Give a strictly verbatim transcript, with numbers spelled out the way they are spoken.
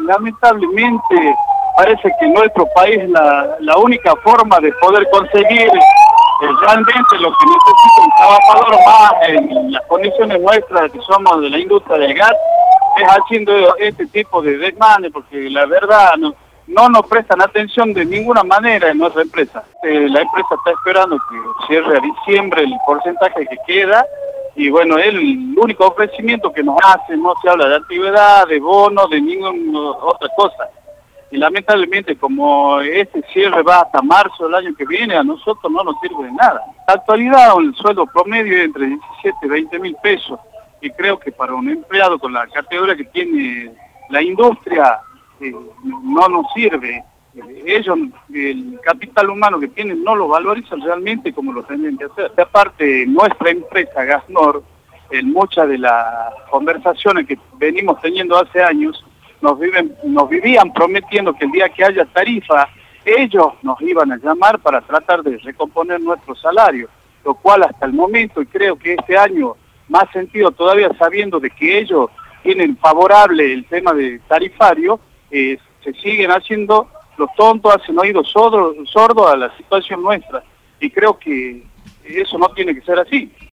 lamentablemente parece que en nuestro país la, la única forma de poder conseguir eh, realmente lo que necesita un trabajador más en las condiciones nuestras que somos de la industria del gas es haciendo este tipo de desmanes, porque la verdad no, no nos prestan atención de ninguna manera en nuestra empresa. Eh, la empresa está esperando que cierre a diciembre el porcentaje que queda. Y bueno, es el único ofrecimiento que nos hace, no se habla de antigüedad, de bonos, de ninguna otra cosa. Y lamentablemente, como este cierre va hasta marzo del año que viene, a nosotros no nos sirve de nada. En la actualidad, el sueldo promedio es entre diecisiete y veinte mil pesos. Y creo que para un empleado con la categoría que tiene la industria, eh, no nos sirve. Ellos, el capital humano que tienen, no lo valorizan realmente como lo tendrían que hacer. Aparte, nuestra empresa Gasnor, en muchas de las conversaciones que venimos teniendo hace años, nos, viven, nos vivían prometiendo que el día que haya tarifa, ellos nos iban a llamar para tratar de recomponer nuestro salario, lo cual hasta el momento, y creo que este año más sentido todavía sabiendo de que ellos tienen favorable el tema de tarifario, eh, se siguen haciendo los tontos, hacen oídos sordos sordo a la situación nuestra, y creo que eso no tiene que ser así.